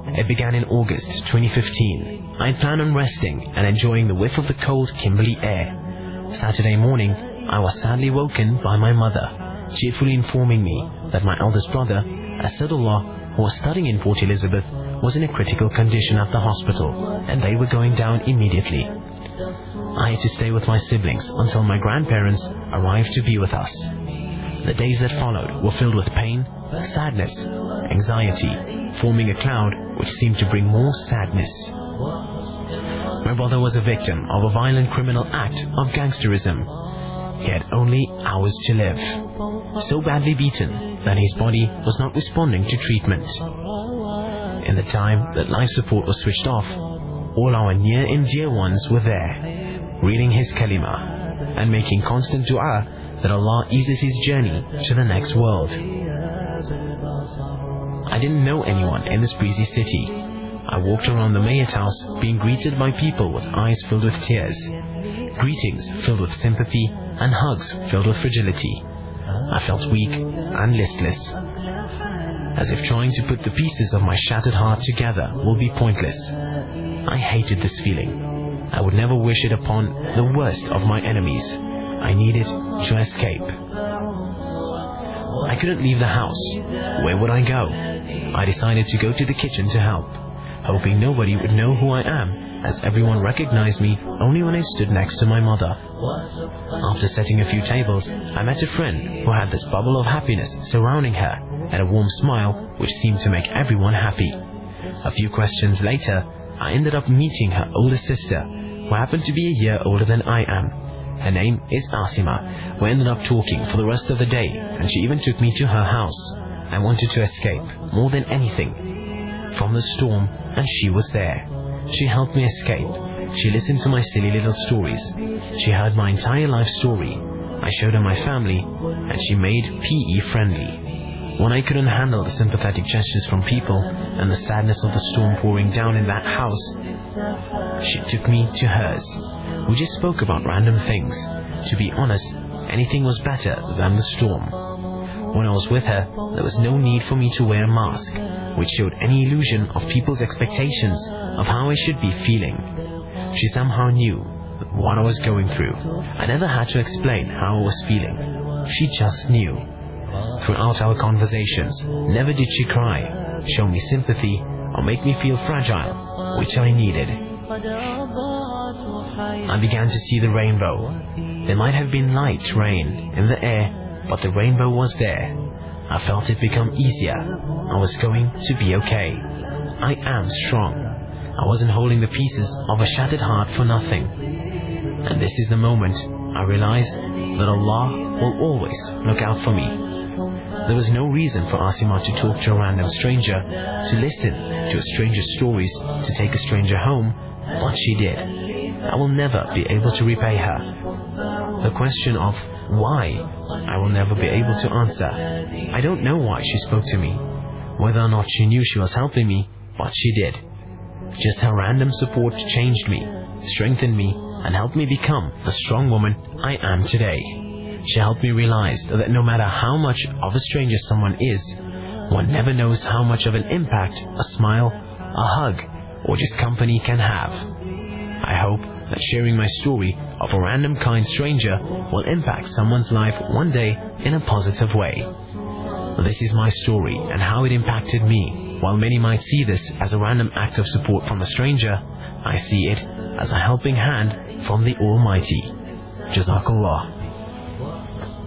It began in August 2015. I had planned on resting and enjoying the whiff of the cold Kimberley air. Saturday morning, I was sadly woken by my mother, cheerfully informing me that my eldest brother, Asadullah, who was studying in Port Elizabeth, was in a critical condition at the hospital and they were going down immediately. I had to stay with my siblings until my grandparents arrived to be with us. The days that followed were filled with pain, sadness, anxiety, forming a cloud which seemed to bring more sadness. My brother was a victim of a violent criminal act of gangsterism. He had only hours to live, so badly beaten that his body was not responding to treatment. In the time that life support was switched off, all our near and dear ones were there, reading his kalima and making constant dua that Allah eases his journey to the next world. I didn't know anyone in this breezy city. I walked around the Mayat house being greeted by people with eyes filled with tears, greetings filled with sympathy and hugs filled with fragility. I felt weak and listless, as if trying to put the pieces of my shattered heart together will be pointless. I hated this feeling. I would never wish it upon the worst of my enemies. I needed to escape. I couldn't leave the house. Where would I go? I decided to go to the kitchen to help, hoping nobody would know who I am, as everyone recognized me only when I stood next to my mother. After setting a few tables, I met a friend who had this bubble of happiness surrounding her and a warm smile which seemed to make everyone happy. A few questions later, I ended up meeting her older sister, who happened to be a year older than I am. Her name is Asima. We ended up talking for the rest of the day, and she even took me to her house. I wanted to escape, more than anything, from the storm, and she was there. She helped me escape. She listened to my silly little stories. She heard my entire life story. I showed her my family, and she made PE friendly. When I couldn't handle the sympathetic gestures from people and the sadness of the storm pouring down in that house, she took me to hers. We just spoke about random things. To be honest, anything was better than the storm. When I was with her, there was no need for me to wear a mask, which showed any illusion of people's expectations of how I should be feeling. She somehow knew what I was going through. I never had to explain how I was feeling. She just knew. Throughout our conversations, never did she cry, show me sympathy, or make me feel fragile, which I needed. I began to see the rainbow. There might have been light rain in the air, but the rainbow was there. I felt it become easier. I was going to be okay. I am strong. I wasn't holding the pieces of a shattered heart for nothing. And this is the moment I realized that Allah will always look out for me. There was no reason for Asima to talk to a random stranger, to listen to a stranger's stories, to take a stranger home, but she did. I will never be able to repay her. The question of why, I will never be able to answer. I don't know why she spoke to me, whether or not she knew she was helping me, but she did. Just her random support changed me, strengthened me, and helped me become the strong woman I am today. She helped me realize that no matter how much of a stranger someone is, one never knows how much of an impact a smile, a hug, or just company can have. I hope that sharing my story of a random kind stranger will impact someone's life one day in a positive way. This is my story and how it impacted me. While many might see this as a random act of support from a stranger, I see it as a helping hand from the Almighty. Jazakallah.